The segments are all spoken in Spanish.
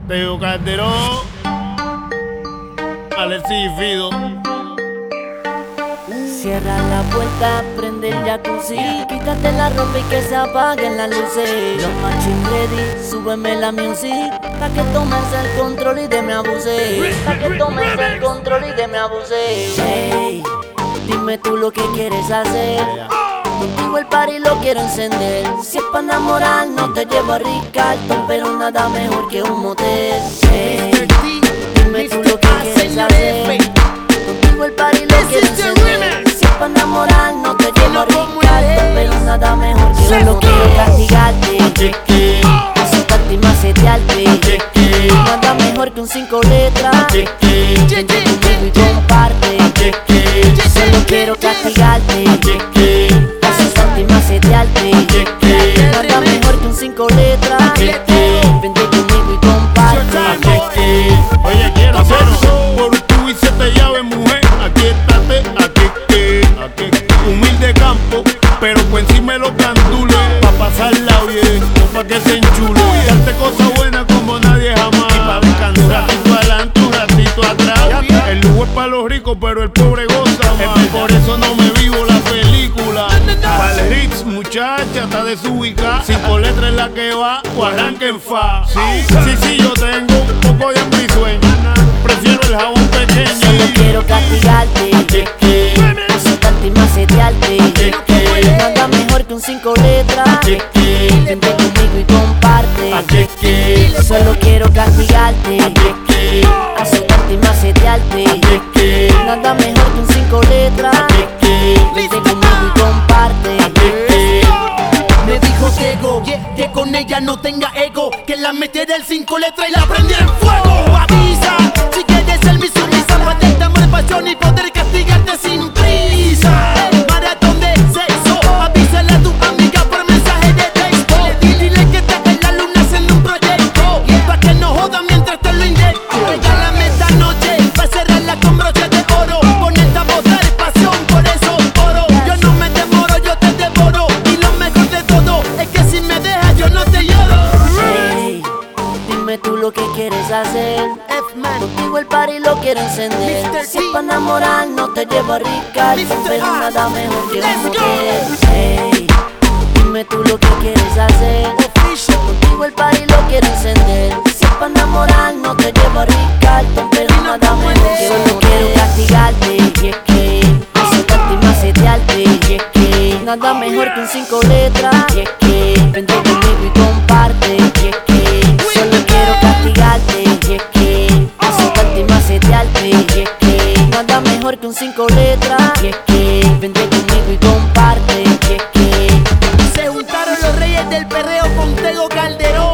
Tego Calderón, Alexis y Fido. Cierra la puerta, prende el jacuzzi, quítate la ropa y que se apaguen las luces. Los machine ready, súbeme la music, pa' que tomes el control y de me abuse. Pa' que tomes el control y de me abuse. Hey, dime tú lo que quieres hacer. Contigo el party lo quiero encender. Si es pa' enamorar no te llevo a Ricardo, pero nada mejor que un motel. Hey, dime tú lo que quieres hacer. Contigo el party lo quiero encender. Si es pa' enamorar no te llevo a Ricardo, pero nada mejor que un motel. Solo quiero castigarte, asustarte y macetearte. Nada mejor que un 5 letras. Vente conmigo y comparte. Solo quiero castigarte, asustarte y macetearte. Nada mejor que un 5 letras. Vente conmigo y comparte. Oye, quiero hacerlo por tu y siete llaves, mujer. Aquí estate, aquí. Humilde campo, pero por encima de los gandules. Pa' pasarla bien, pa' que se enchule. Y darte cosas buenas como nadie jamás. Y pa' descansar, un ratito adelante, un ratito atrás. El lujo es pa' los ricos, pero el pobre goza más. Por eso no me vivo la película. Pa'l Ritz, muchacha, está desubicada. 5 letras en la que va, o arranca en fa. Sí, yo tengo un poco de hambre y sueño. Prefiero el jabón pequeño. Solo quiero castigarte, asustarte y macetearte. Nada mejor que un 5 letras. Vente conmigo y comparte. Solo quiero castigarte, asustarte y macetearte. Nada mejor que un 5 letras. Vente conmigo y comparte. Me dijo Tego que con ella no tenga ego, que la metiera el 5 letras y la prendiera en fuego. Avisa, si quieres ser mi sumisa, para darte amor, pasión y poder castigarte sin prisa. Maratón de sexo, avísale a tu amiga por mensaje de texto. Dile que estás en la luna haciendo un proyecto, pa' que no joda mientras te lo inyecto. Regálame esta noche, pa' cerrarla con broche de oro. Ponerte a botar pasión, por eso oro. Yo no me demoro, yo te devoro. Y lo mejor de todo es que si me dejas yo no te lloro. Hey, dime tú lo que quieres hacer. Contigo el party lo quiero encender. Si es pa' enamorar no te llevo a Ricardo, pero nada mejor que un motel. Hey, dime tú lo que quieres hacer. Contigo el party lo quiero encender. Si es pa' enamorar no te llevo a Ricardo, pero nada mejor que un motel. Solo quiero castigarte, asustarte y macetearte. Nada mejor que un 5 letras. Vente conmigo y comparte. Solo quiero castigarte, asustarte y macetearte. Nada mejor que un 5 letras. Vente conmigo y comparte. Se juntaron los reyes del perreo con Tego Calderón.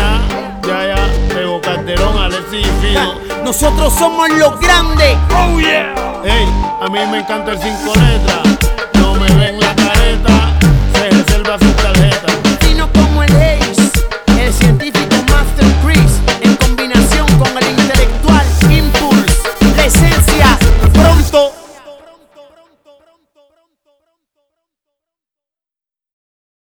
Ya, Tego Calderón, Alexis y Fido. Nosotros somos los grandes. Ey, a mí me encanta el 5 letras.